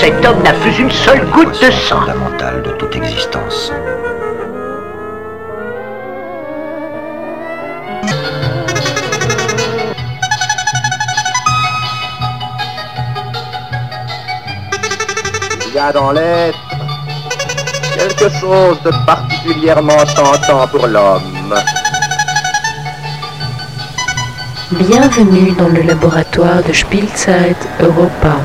cet homme n'a plus une seule goutte de sang. Fondamentale de toute existence. Il y a dans l'être quelque chose de particulièrement tentant pour l'homme. Bienvenue dans le laboratoire de Spielzeit Europa.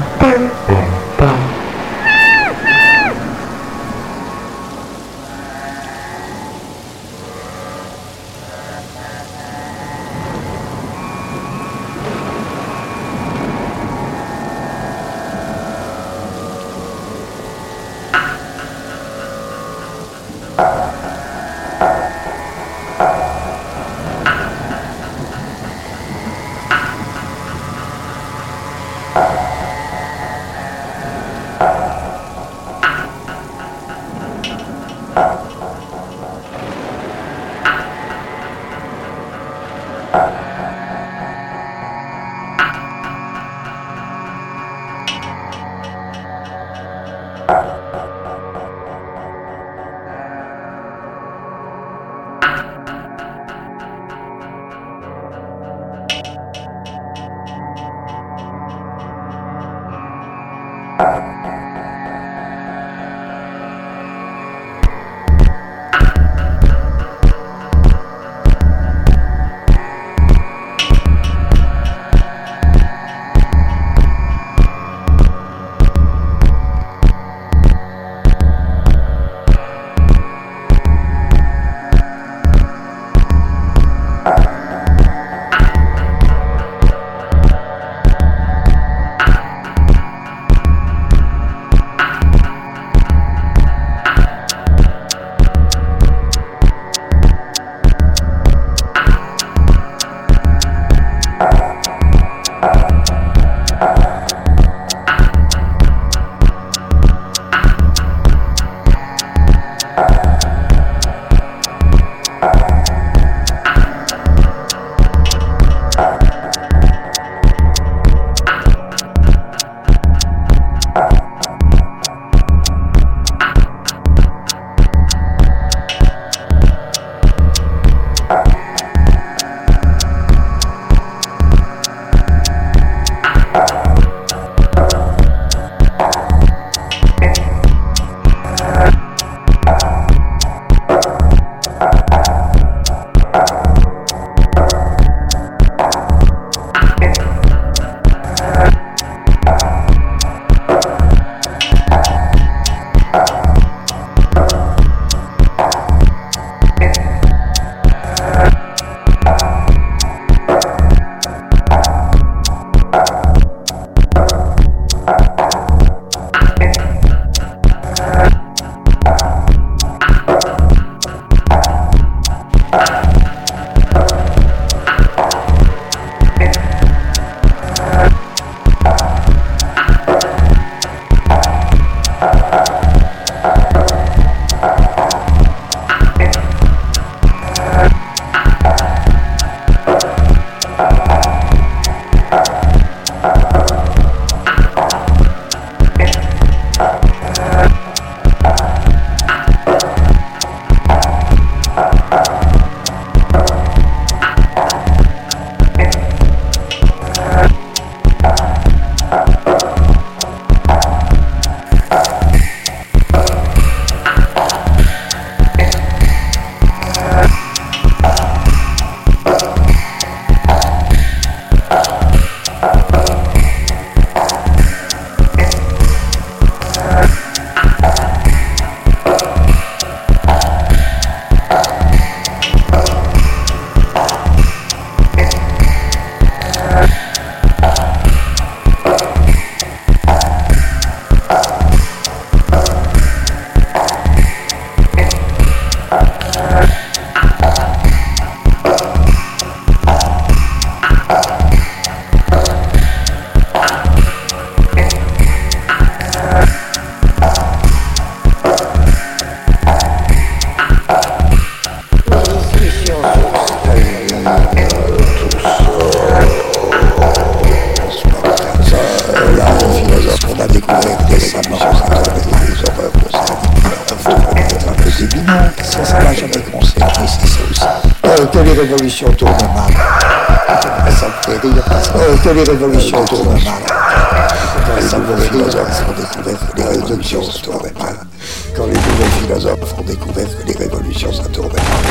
révolutions tournent mal. Ça me fait rire parce que les révolutions tournent mal. Quand les nouveaux philosophes ont découvert que les révolutions se tournaient mal. Quand les nouveaux philosophes ont découvert que les révolutions ça tournait mal.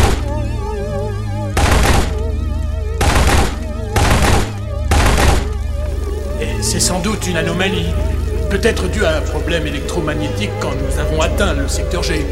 C'est sans doute une anomalie, peut-être due à un problème électromagnétique quand nous avons atteint le secteur G.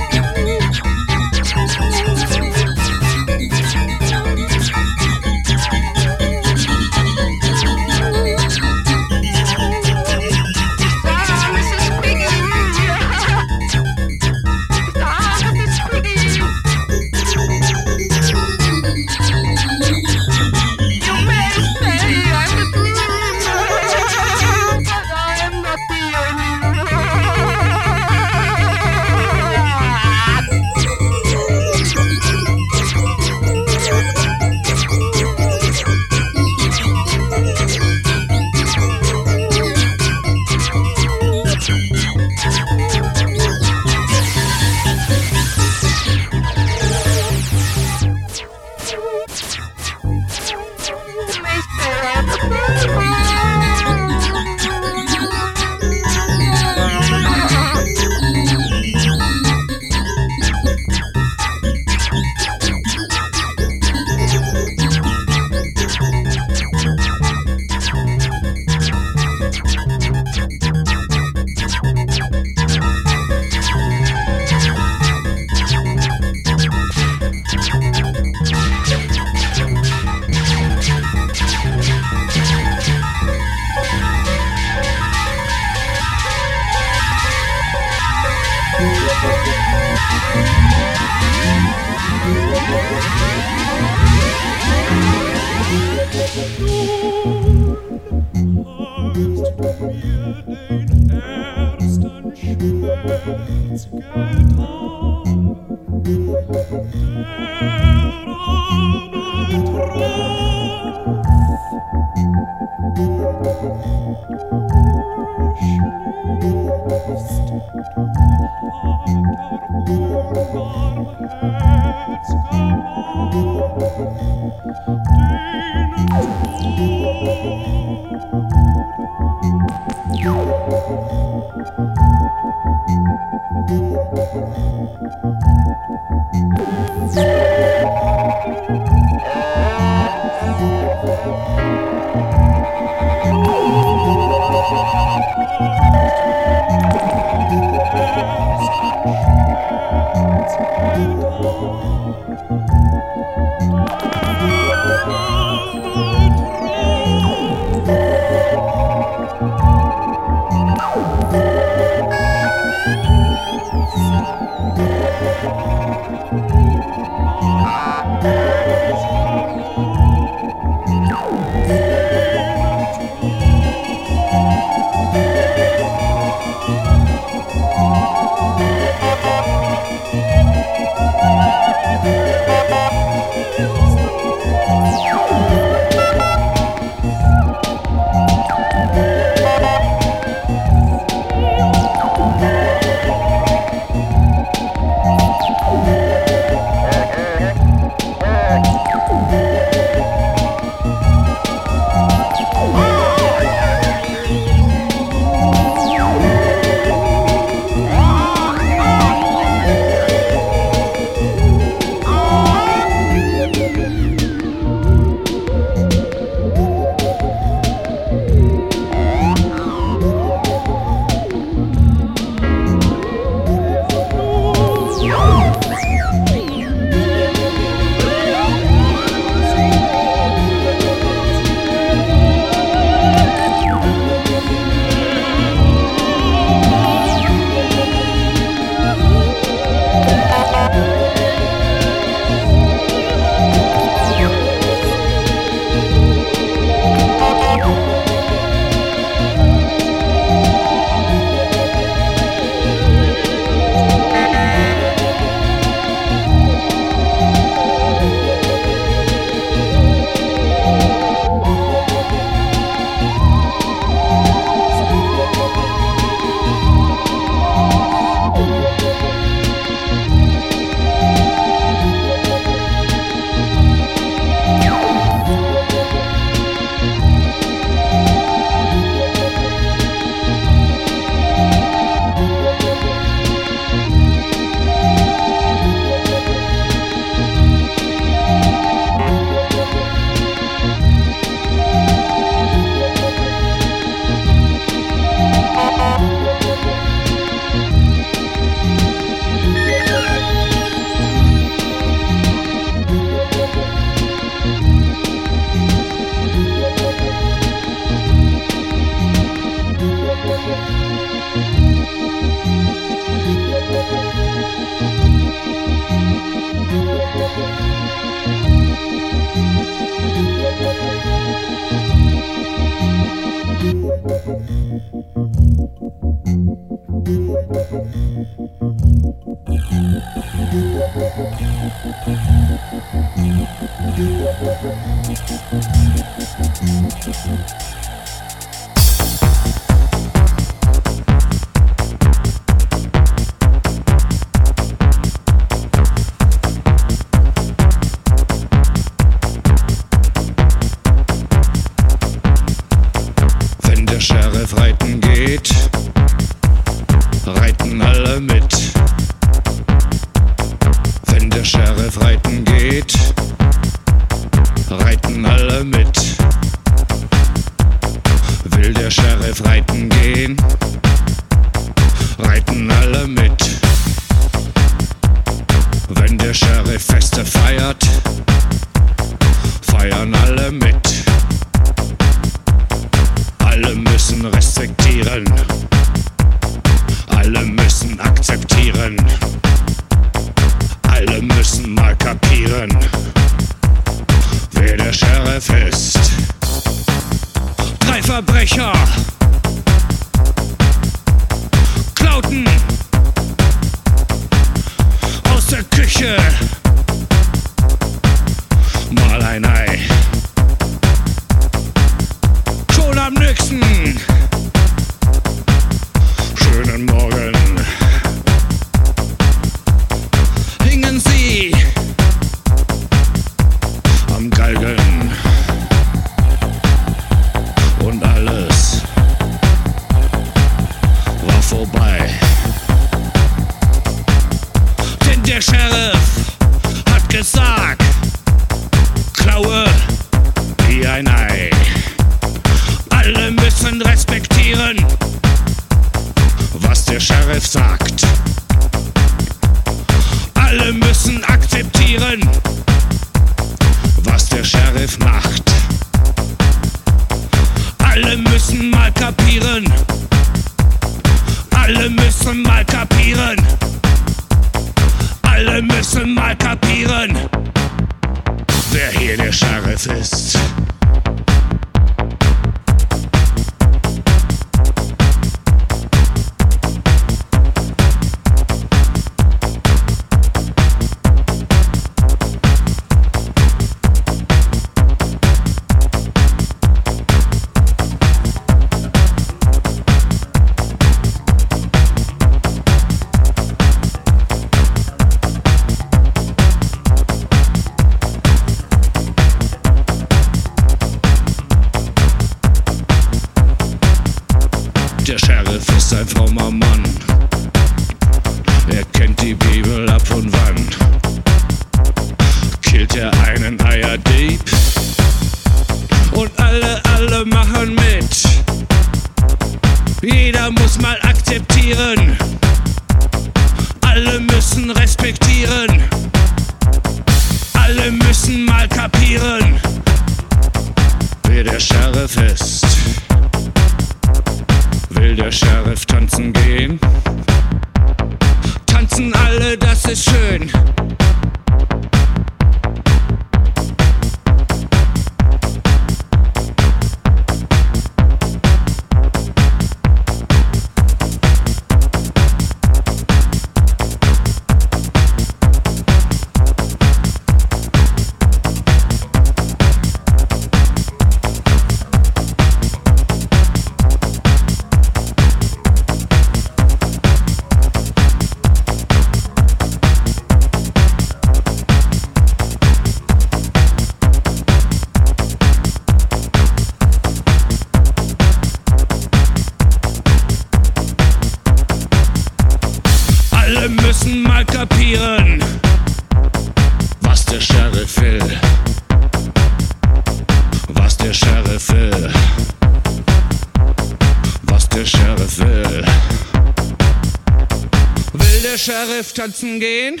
Sheriff tanzen gehen?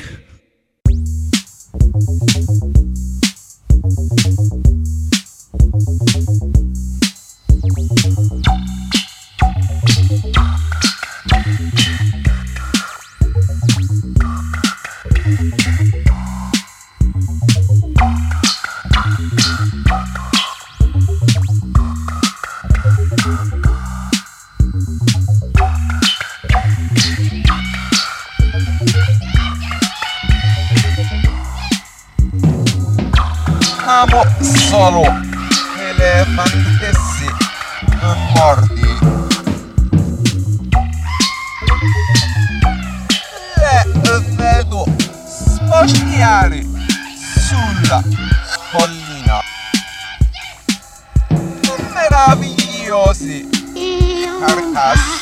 Amo solo elefanti morti. Le vedo sposchiare sulla collina. Meravigliosi carcassi.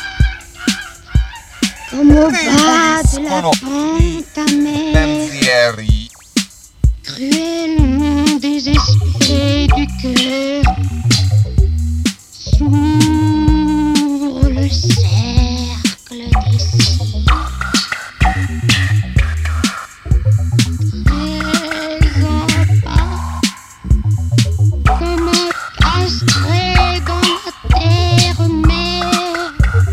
Ripuliscono i pensieri. Cruellement désespéré du cœur, s'ouvre le cercle des cils. Très en bas, comme un castré dans la terre-mère,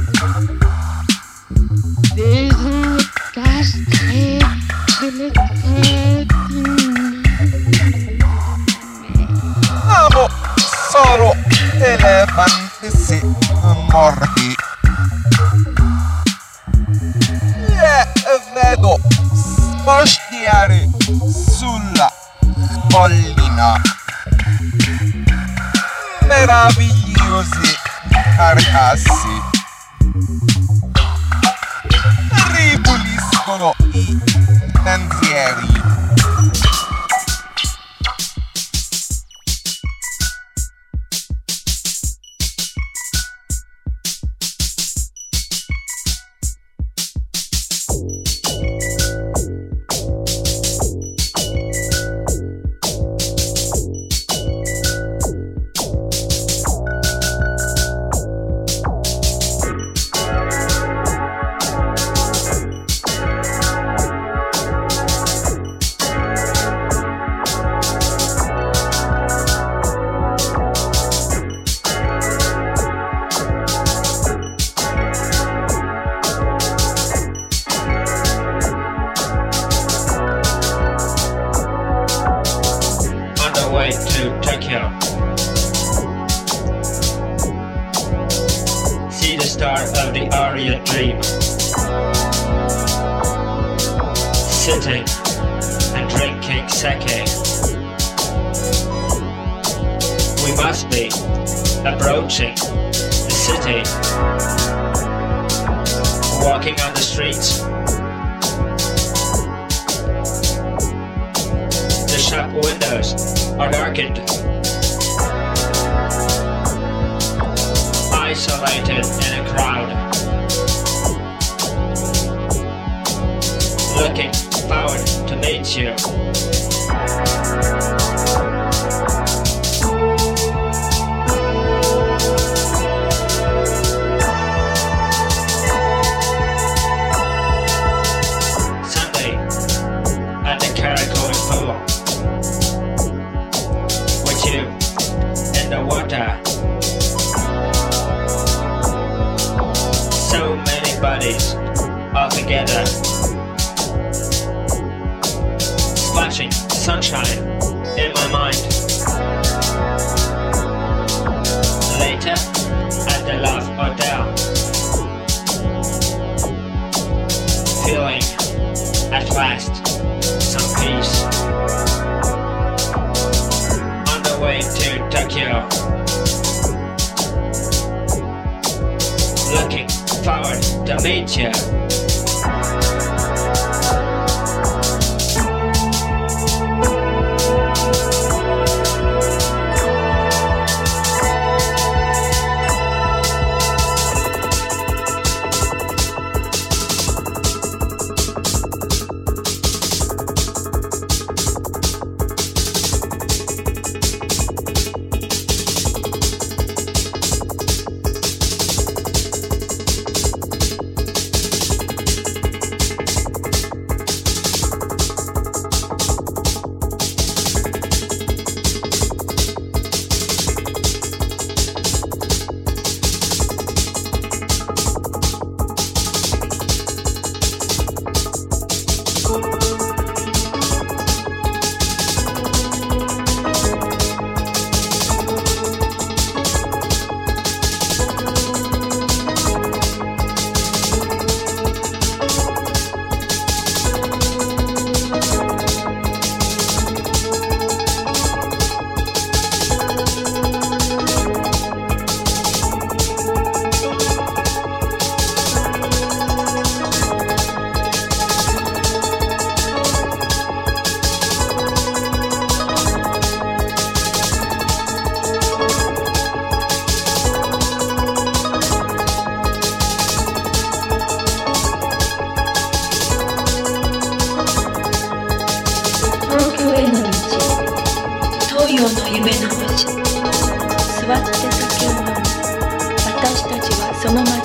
des encastrés de l'étreinte. Amo solo elefanti morti. Le vedo sposchiare sulla collina. Meravigliosi carcassi. Ripuliscono i pensieri. Sitting and drinking sake. We must be approaching the city, walking on the streets. The shop windows are darkened, isolated in a crowd, looking forward to meet you. Sunday at the Karakoy pool, with you in the water. So many bodies all together. Flashing sunshine in my mind. Later at the Love Hotel, feeling at last some peace. On the way to Tokyo, looking forward to meet you.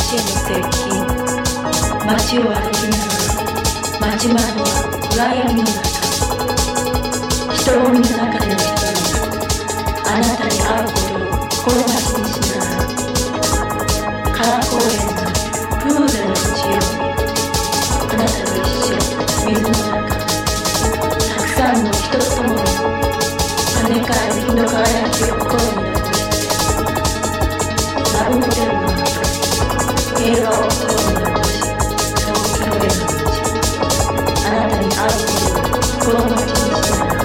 への接近。街を歩きながら街窓は暗闇の中。人混みの中での一人があなたに会うことを心待ちにしながら川公園のプールの日曜日、あなたと一緒水の中、たくさんの人と共に跳ね返る日の輝きを心に残してラブホテルの後、平和を心に残し東京への道、あなたに会うことを心待ちにしながら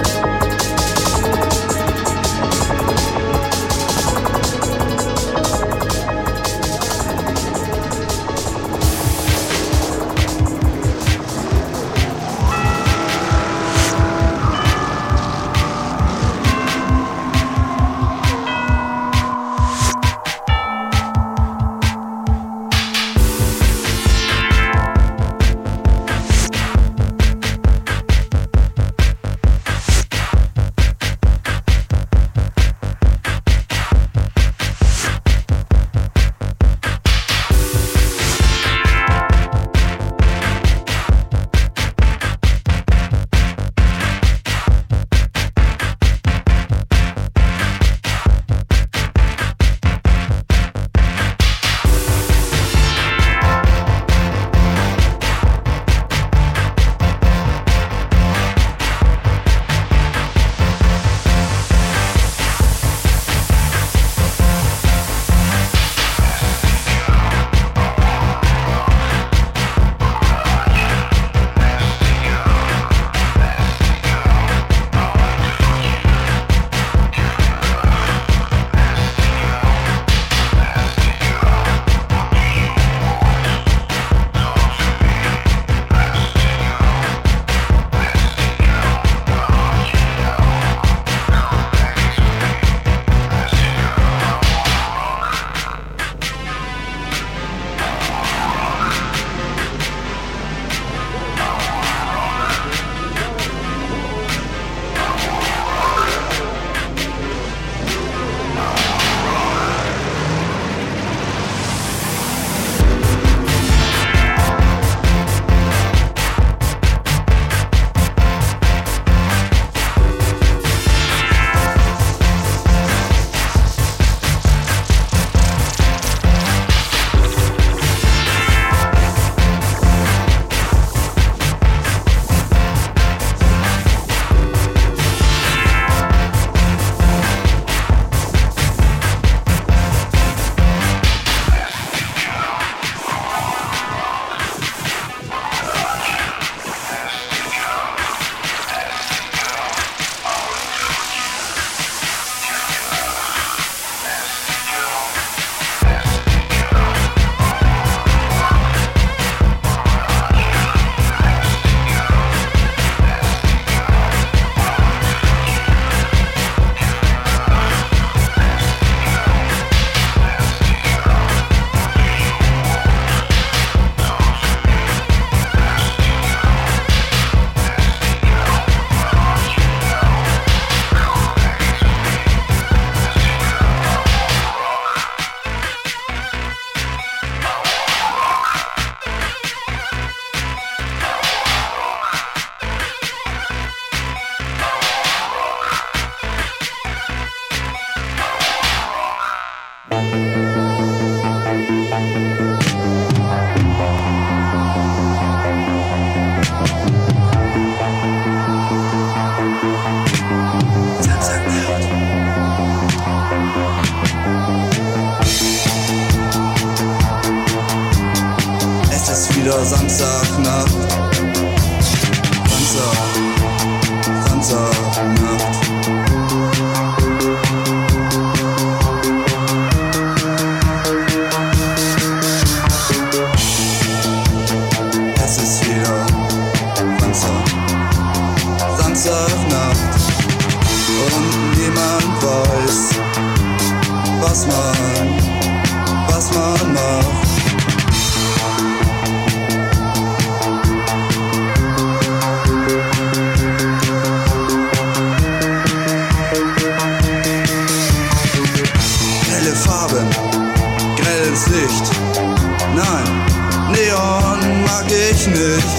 ich nicht.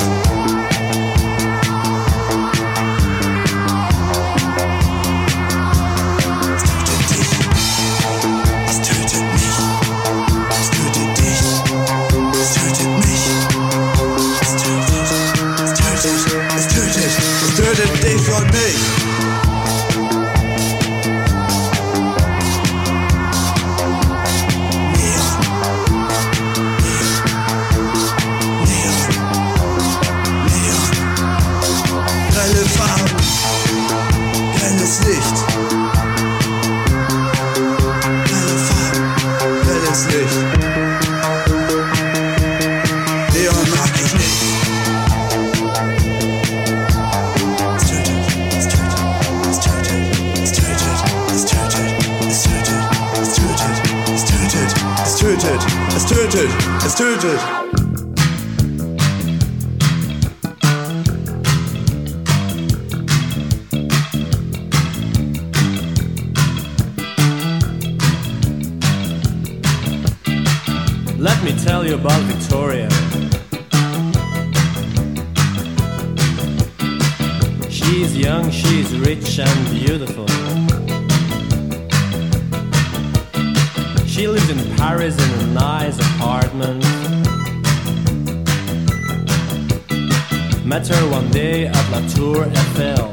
Dich und mich. Grelle Farben, grelles Licht. Grelle Farben, grelles Licht. Neon mag ich nicht. Es tötet. Let me tell you about Victoria. She's young, she's rich and beautiful. She lives in Paris in a nice apartment. Met her one day at La Tour Eiffel.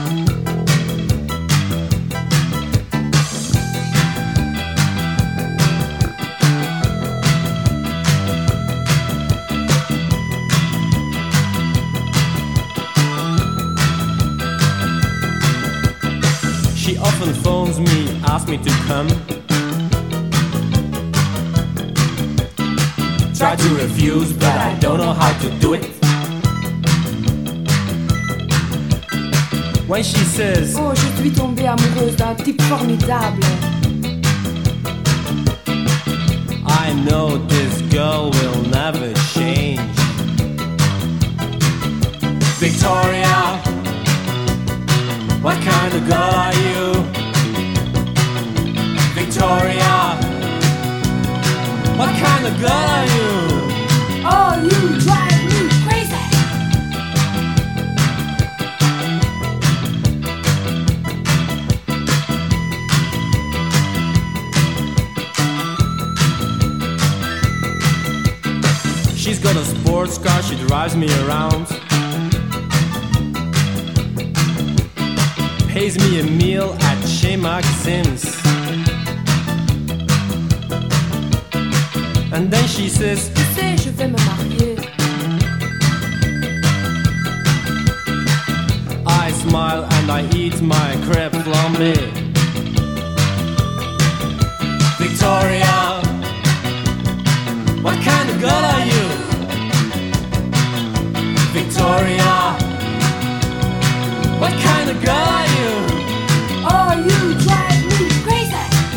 She often phones me, asks me to come. Try to refuse, but I don't know how to do it. When she says, oh, je suis tombée amoureuse d'un type formidable. I know this girl will never change. Victoria, what kind of girl are you? Victoria, what kind of girl are you? Oh, you drive me crazy. She's got a sports car, she drives me around. Pays me a meal at Chez Maxim's. And then she says, tu sais, je vais me marier. I smile and I eat my crêpe flambée. Victoria, what kind of girl are you? Victoria, what kind of girl are you? Oh, you drive me crazy.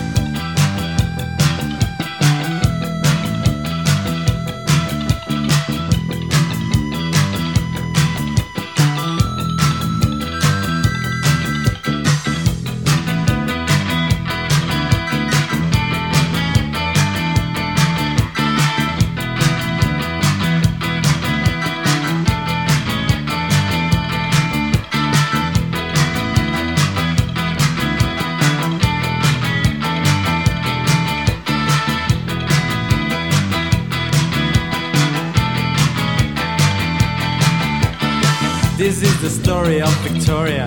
This is the story of Victoria.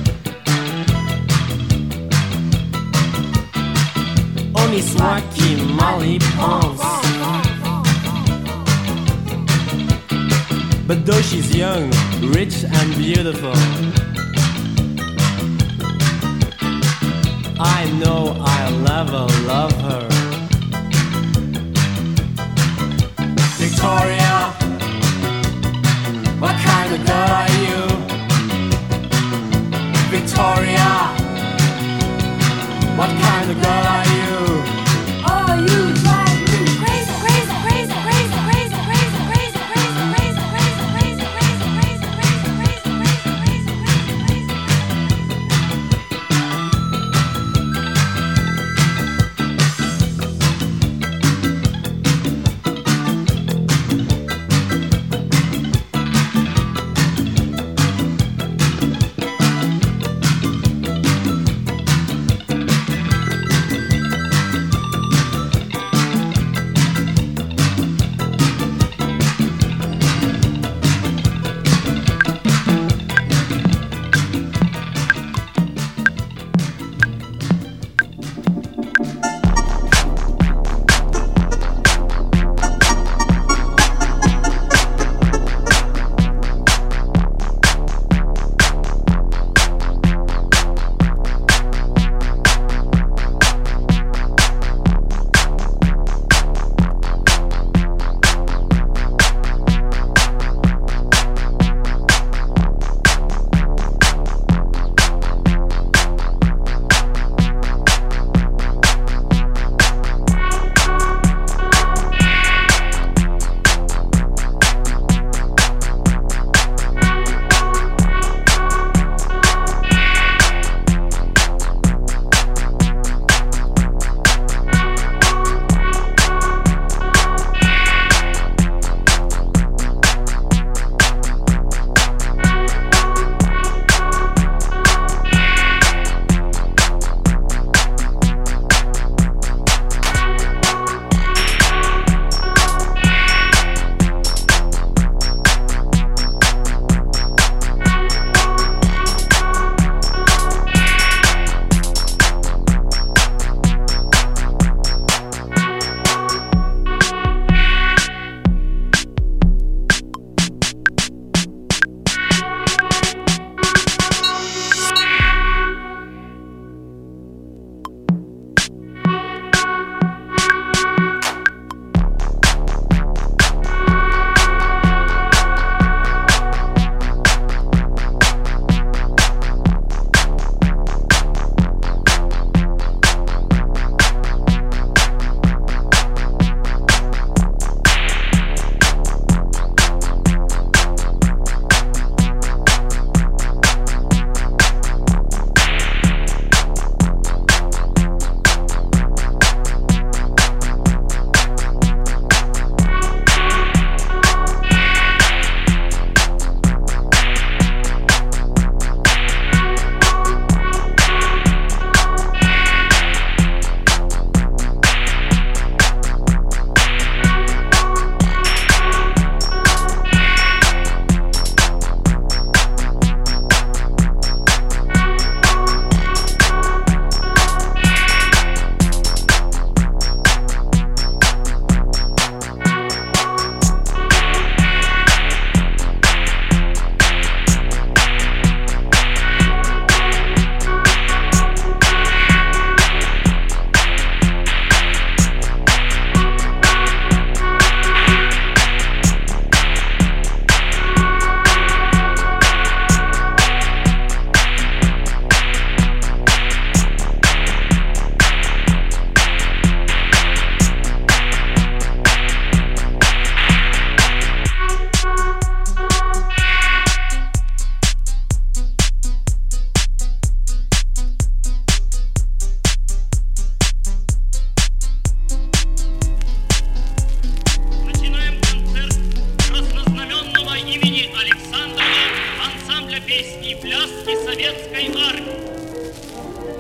Oni swaki mali pense. But though she's young, rich and beautiful, I know I'll never love her. Victoria, what kind of girl are you? Victoria, what kind of girl are you? Oh, you drive me crazy, crazy, crazy, crazy, crazy, crazy, crazy, crazy, crazy, crazy, crazy, crazy, crazy, crazy, crazy, crazy, crazy, crazy.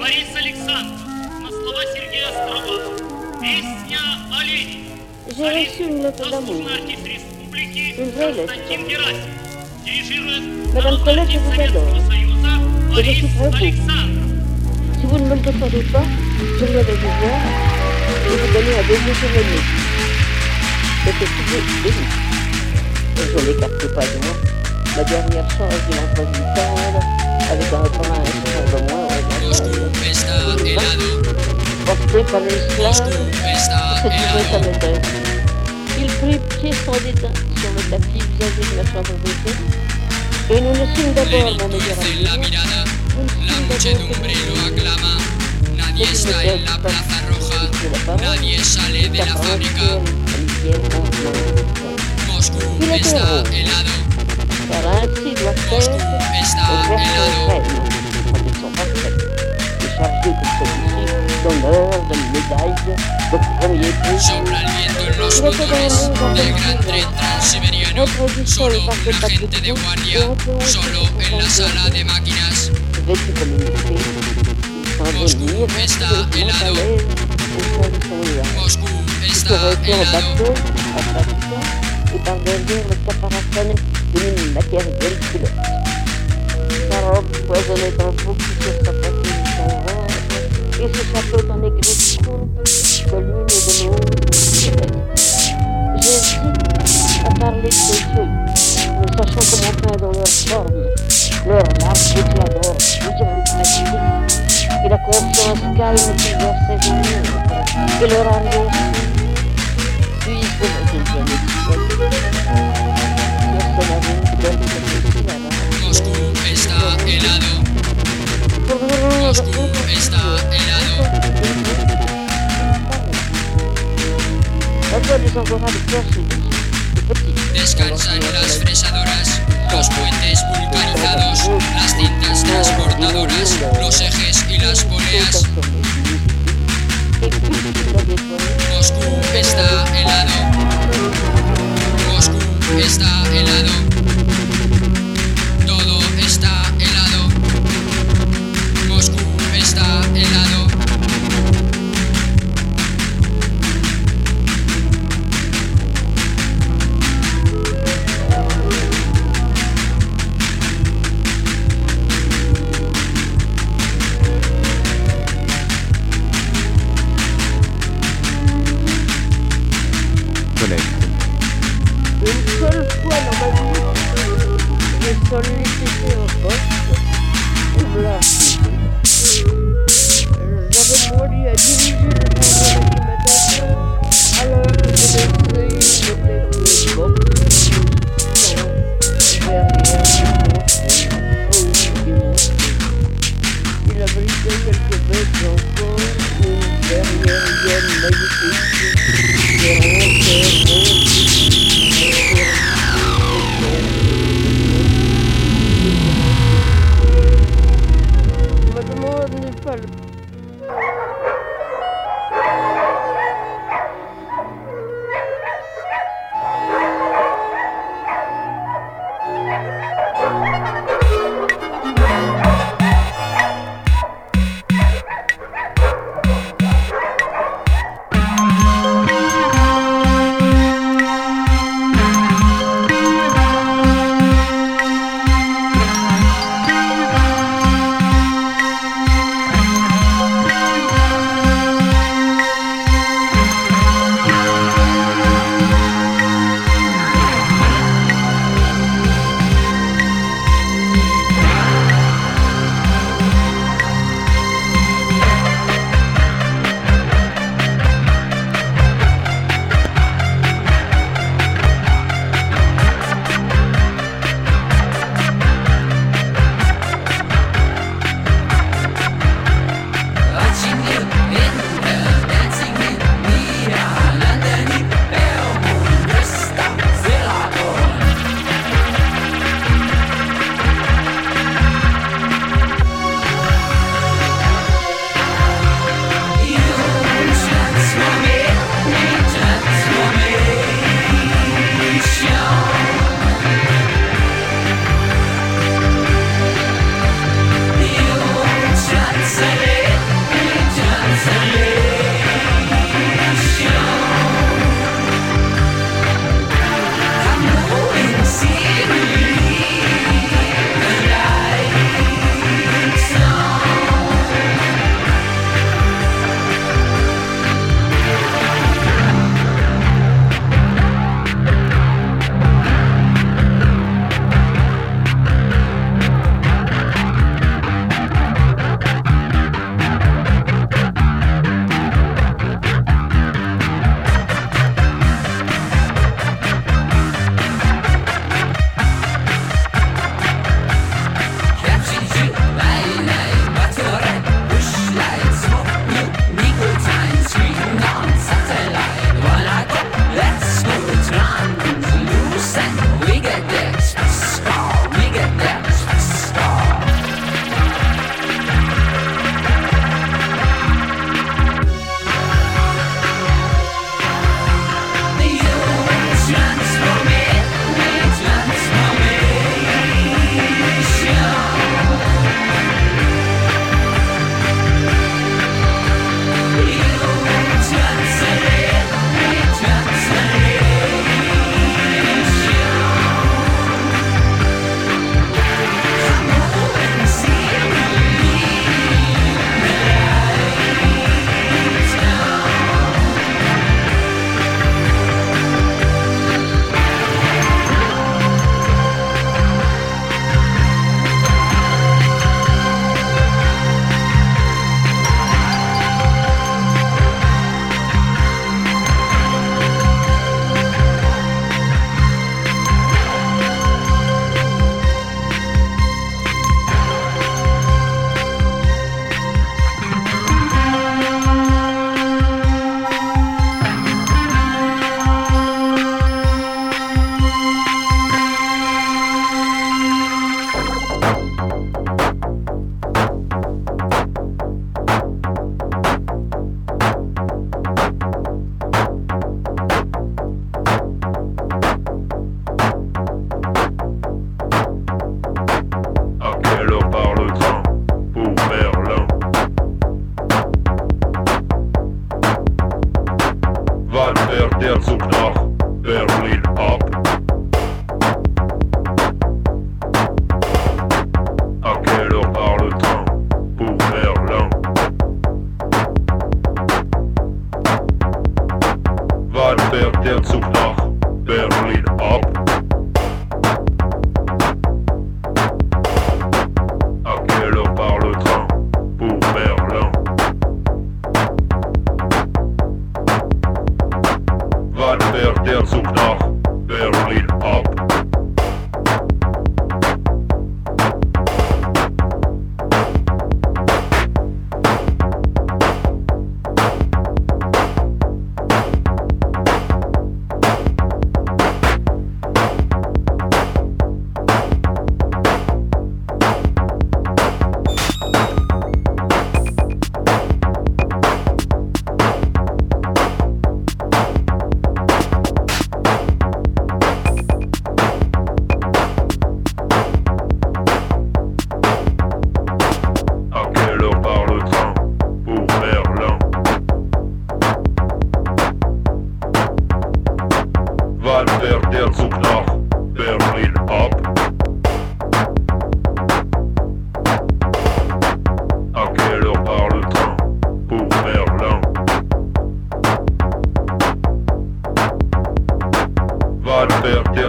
Борис Александров, на слова Сергея Острового. Песня «Олень». J'ai reçu une lettre d'amour. Une vraie lettre. Madame Colette, je vous adore. Et je suis très beau. Si vous ne me le défendez pas, je viendrai vous voir et vous donner un baiser sur le nez. C'était tout béni. Et je n'écarte pas de moi. La dernière chance de l'entrevue tendre, avec un prince sur le moins, porté par l'esclave, c'est toujours sa maîtresse. Il prit pied sans dédain sur le tapis usagé de la chambre d'hôtel, et nous le signons d'abord, mon meilleur ami. La muchedumbre lo aclama, nadie está en la plaza roja, nadie sale de la fábrica. Moscú está helado. Car ainsi doit faire Moscú está helado. Quand ils sont parfaits et chargés comme celui-ci d'honneur, de médailles, de premier prix. Sopla el viento en los botones del gran tren transiberiano. Solo un agente de guardia, solo en la sala de máquinas. Moscú está helado. Moscú está helado. Et par derrière le caparaçonne d'une matérielle culotte. Sa robe poisonnait en boucle sur sa poitrine son ventre, et ce chapeau en égratignure de l'une et de l'autre. J'hésite à parler de ces yeux, ne sachant comment peindre leur forme, leur large éclat d'or, bouillant magnifique, et la confiance calme qui versait ses murs, et leur arrière. Puis-je une journée Moscú está helado. Moscú está helado. Descansan las fresadoras, los puentes vulcanizados, las cintas transportadoras, los ejes y las poleas. Moscú está helado. Moscú está helado. Todo está helado. Moscú está helado. Une seule fois dans ma vie, j'ai sollicité un poste, on me l'a refusé. J'avais demandé à diriger le centre d'acclimatation, alors que je laissais le tête de boxe, il abritait quelques bêtes encore, une dernière hyène magnifique,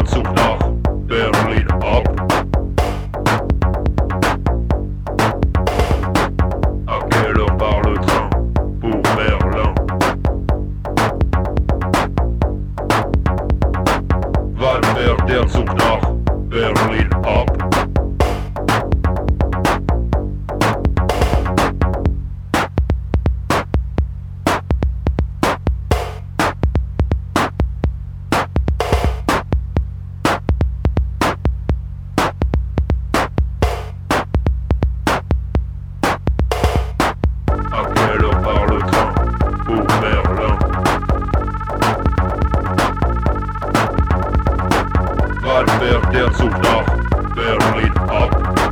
der Zug nach Berlin ab. À quelle heure part le train pour Berlin? Wann fährt der Zug nach Berlin ab? Der Zug nach Berlin ab.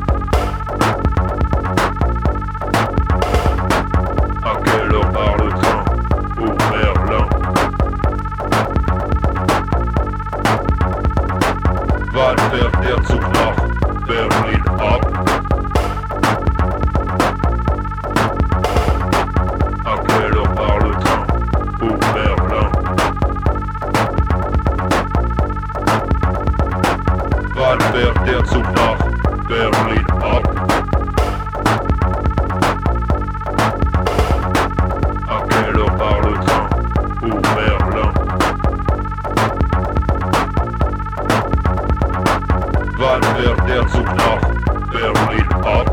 À quelle heure part le train pour Berlin? Wann fährt der Zug nach Berlin ab? À quelle heure part le train pour Berlin? Wann fährt der Zug nach Berlin ab? À quelle heure part le train pour Berlin? Wann fährt der Zug nach Berlin ab?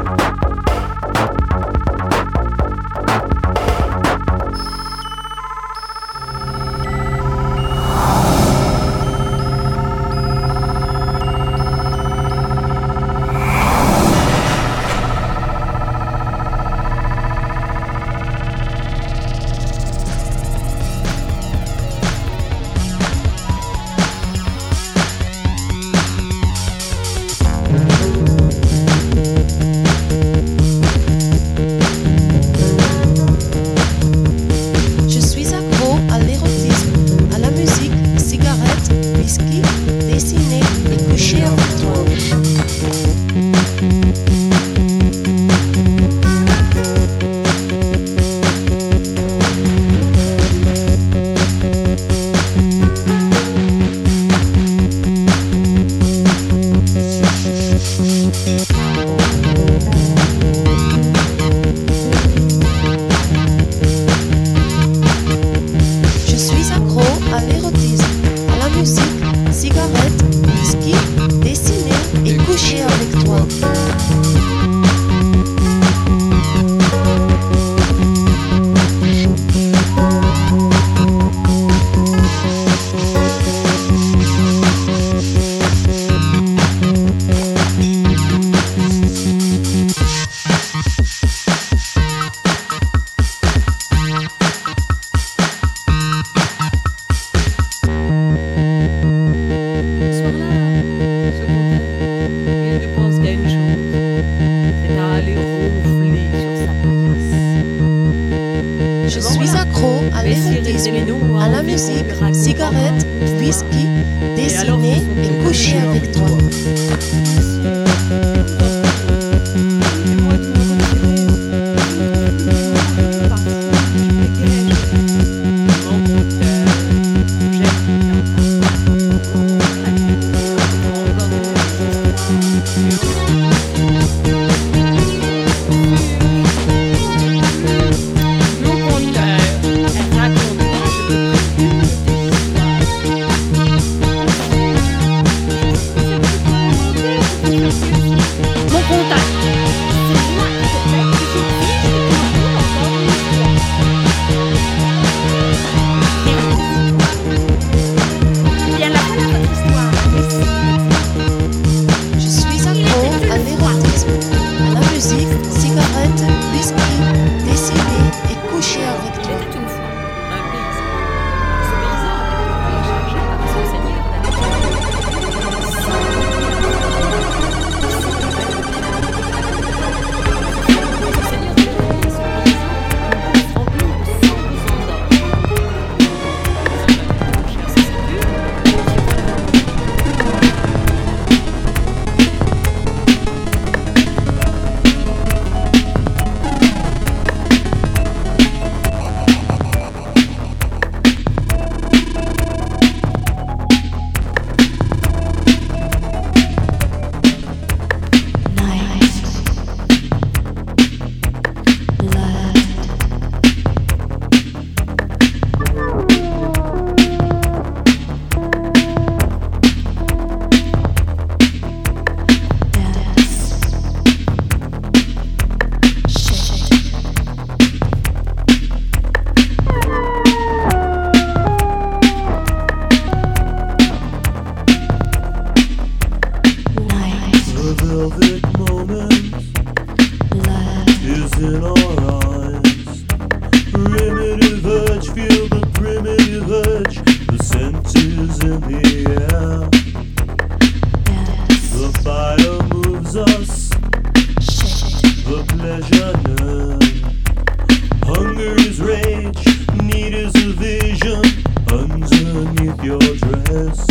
Anger is rage, need is a vision underneath your dress.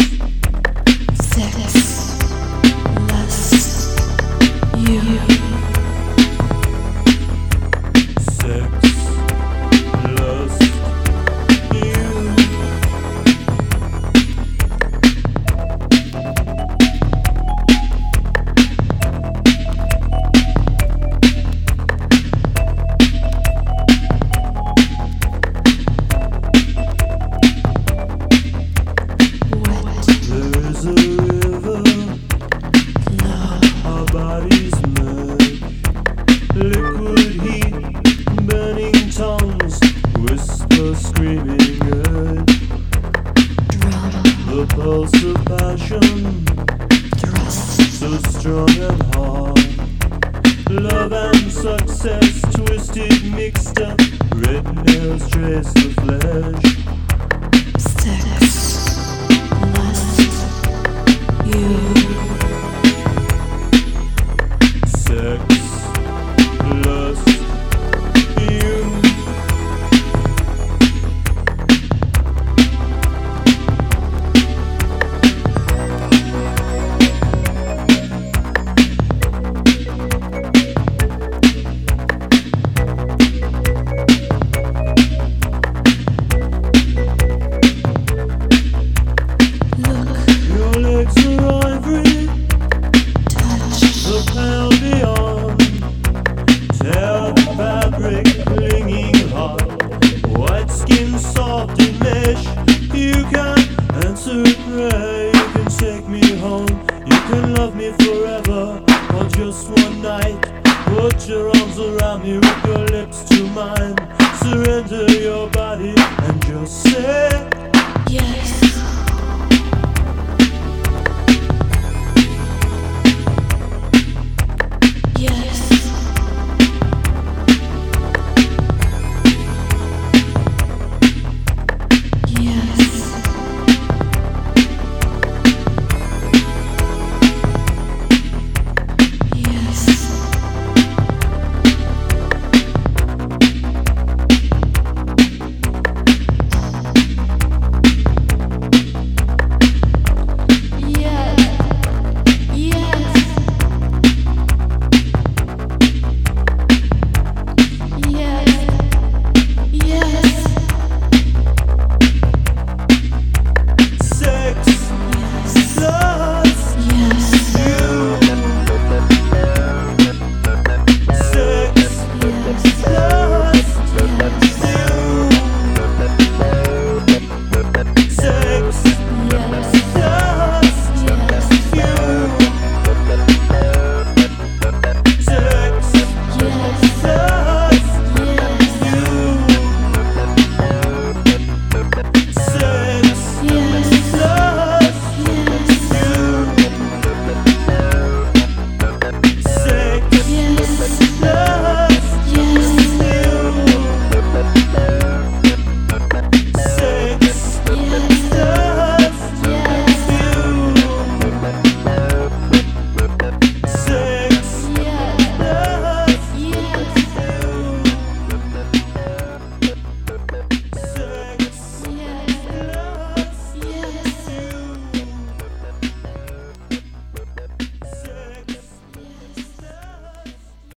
Sex, lust, you. Sex, lust, you. There's a river, our bodies merge. Liquid heat, burning tongues, whisper, screaming urge. The pulse of passion, so strong and hard. Love and success, twisted, mixed up. Red nails trace the flesh. Sex, lust, you. Sex, lust, you. Your legs are ivory, the pale beyond. Tear the fabric, clinging hot. White skin, soft in mesh. You can answer prayer. You can take me home. You can love me forever, or just one night. Put your arms around me, rip your lips to mine. Surrender your body and just say